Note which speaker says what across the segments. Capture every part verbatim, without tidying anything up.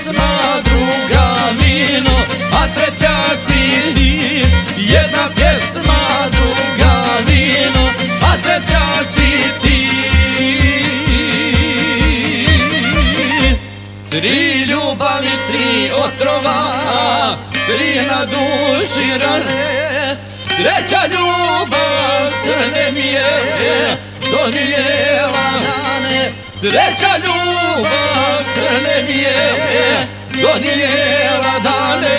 Speaker 1: pjesma, druga vino, a treća si ti. Jedna pjesma, druga vino, a treća si ti. Tri ljubavi, tri otrova, tri na duši rane. Treća ljubav crne mi je donijela rane. Treća ljubav crne mi je donijela dane.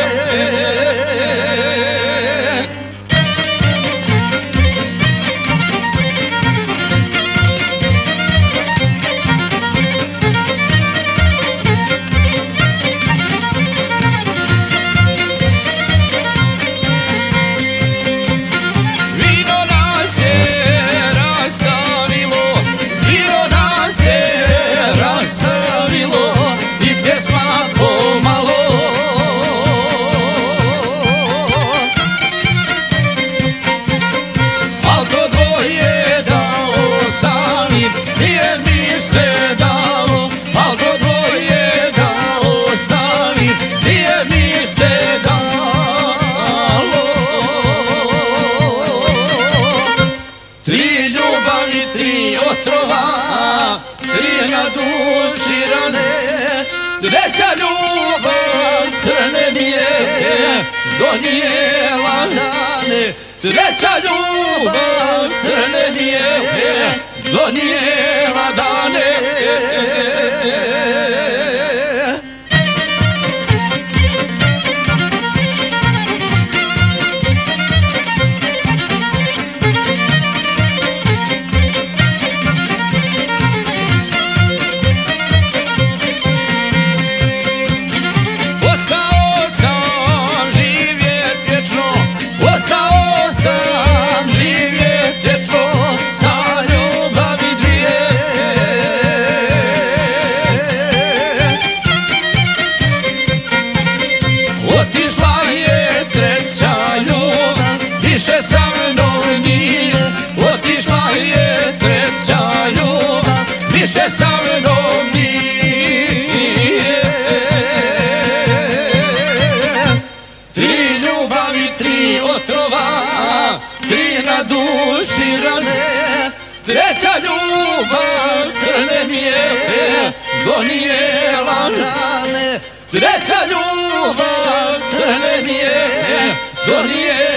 Speaker 1: Tri ljubavi, tri otrova, tri na duši rane. Treća ljubav crne mi je donijela rane. Treća ljubav crne mi je donijela dane. Otišla je treća ljubav, više sa mnom nije. Otišla je treća ljubav, više sa mnom nije. Tri ljubavi, tri otrova, tri na duši rane. Treća ljubav crne mi je donijela rane. Treća ljubav crne mi je donijela